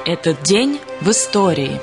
Этот день в истории.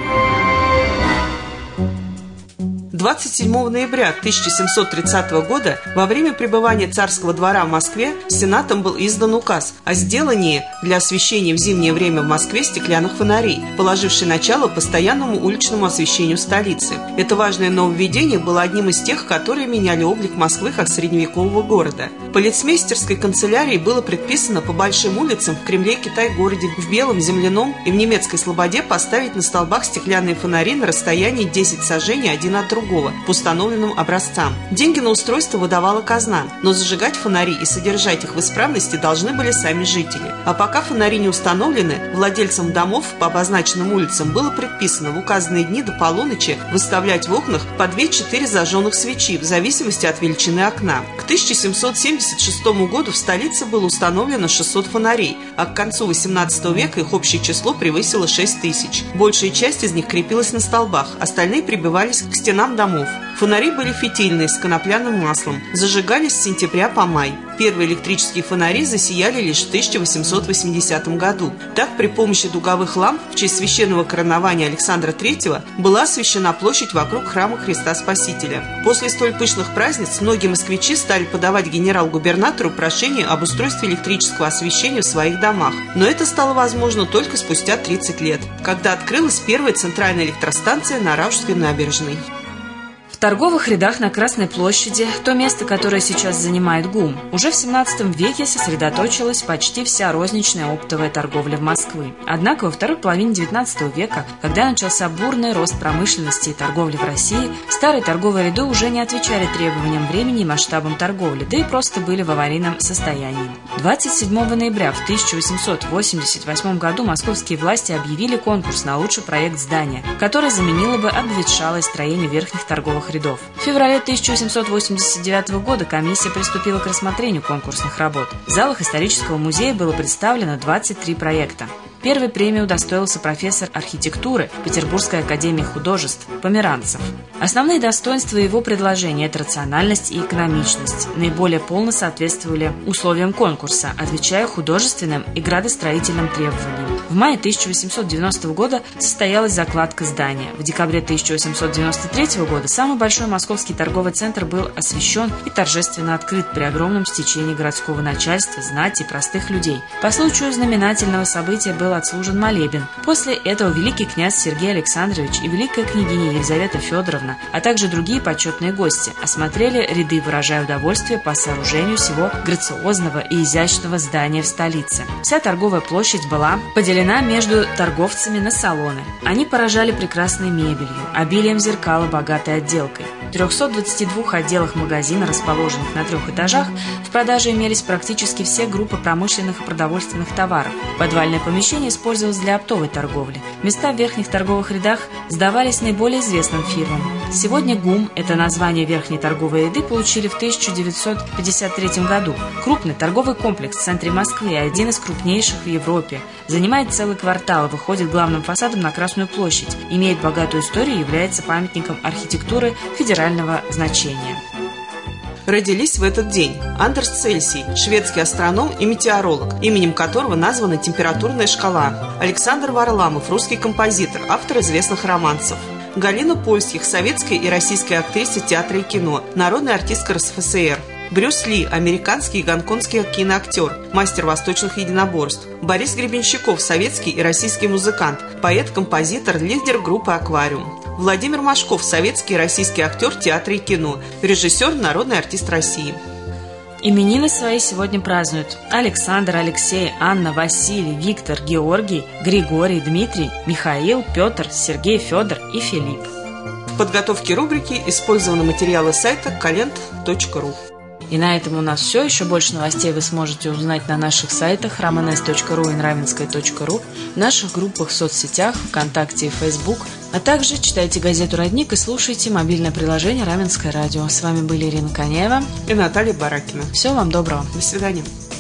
27 ноября 1730 года во время пребывания царского двора в Москве Сенатом был издан указ о сделании для освещения в зимнее время в Москве стеклянных фонарей, положивший начало постоянному уличному освещению столицы. Это важное нововведение было одним из тех, которые меняли облик Москвы как средневекового города. Полицмейстерской канцелярии было предписано по большим улицам в Кремле и Китай-городе, в Белом, Земляном и в Немецкой Слободе поставить на столбах стеклянные фонари на расстоянии 10 сажений один от другого по установленным образцам. Деньги на устройство выдавала казна, но зажигать фонари и содержать их в исправности должны были сами жители. А пока фонари не установлены, владельцам домов по обозначенным улицам было предписано в указанные дни до полуночи выставлять в окнах по 2-4 зажженных свечи в зависимости от величины окна. К 1776 году в столице было установлено 600 фонарей, а к концу XVIII века их общее число превысило 6 тысяч. Большая часть из них крепилась на столбах, остальные прибивались к стенам домов. Фонари были фитильные, с конопляным маслом, зажигались с сентября по май. Первые электрические фонари засияли лишь в 1880 году. Так, при помощи дуговых ламп в честь священного коронования Александра III была освещена площадь вокруг храма Христа Спасителя. После столь пышных праздниц многие москвичи стали подавать генерал-губернатору прошение об устройстве электрического освещения в своих домах. Но это стало возможно только спустя 30 лет, когда открылась первая центральная электростанция на Рожской набережной. В торговых рядах на Красной площади, то место, которое сейчас занимает ГУМ, уже в 17 веке сосредоточилась почти вся розничная оптовая торговля в Москве. Однако во второй половине 19 века, когда начался бурный рост промышленности и торговли в России, старые торговые ряды уже не отвечали требованиям времени и масштабам торговли, да и просто были в аварийном состоянии. 27 ноября в 1888 году московские власти объявили конкурс на лучший проект здания, который заменило бы обветшалое строение верхних торговых рядов. В феврале 1889 года комиссия приступила к рассмотрению конкурсных работ. В залах исторического музея было представлено 23 проекта. Первой премии удостоился профессор архитектуры Петербургской академии художеств Померанцев. Основные достоинства его предложения – это рациональность и экономичность. Наиболее полно соответствовали условиям конкурса, отвечая художественным и градостроительным требованиям. В мае 1890 года состоялась закладка здания. В декабре 1893 года самый большой московский торговый центр был освящен и торжественно открыт при огромном стечении городского начальства, знати и простых людей. По случаю знаменательного события был отслужен молебен. После этого великий князь Сергей Александрович и великая княгиня Елизавета Федоровна, а также другие почетные гости, осмотрели ряды, выражая удовольствие по сооружению всего грациозного и изящного здания в столице. Вся торговая площадь была поделена между торговцами на салоны. Они поражали прекрасной мебелью, обилием зеркал и богатой отделкой. В 322 отделах магазина, расположенных на 3 этажах, в продаже имелись практически все группы промышленных и продовольственных товаров. Подвальное помещение использовалось для оптовой торговли. Места в верхних торговых рядах сдавались наиболее известным фирмам. Сегодня ГУМ, это название верхней торговой ряды, получили в 1953 году. Крупный торговый комплекс в центре Москвы, один из крупнейших в Европе. Занимает целый квартал и выходит главным фасадом на Красную площадь. Имеет богатую историю и является памятником архитектуры федерального значения. Родились в этот день Андерс Цельсий, шведский астроном и метеоролог, именем которого названа температурная шкала. Александр Варламов, русский композитор, автор известных романсов. Галина Польских, советская и российская актриса театра и кино, народная артистка РСФСР. Брюс Ли, американский и гонконгский киноактер, мастер восточных единоборств. Борис Гребенщиков, советский и российский музыкант, поэт-композитор, лидер группы «Аквариум». Владимир Машков, советский и российский актер театра и кино, режиссер, народный артист России. Именины свои сегодня празднуют Александр, Алексей, Анна, Василий, Виктор, Георгий, Григорий, Дмитрий, Михаил, Петр, Сергей, Федор и Филипп. В подготовке рубрики использованы материалы сайта kalent.ru. И на этом у нас все. Еще больше новостей вы сможете узнать на наших сайтах romanes.ru и nravinskaya.ru, в наших группах в соцсетях, ВКонтакте и Facebook, а также читайте газету «Родник» и слушайте мобильное приложение «Раменское радио». С вами были Ирина Конеева и Наталья Баракина. Всего вам доброго. До свидания.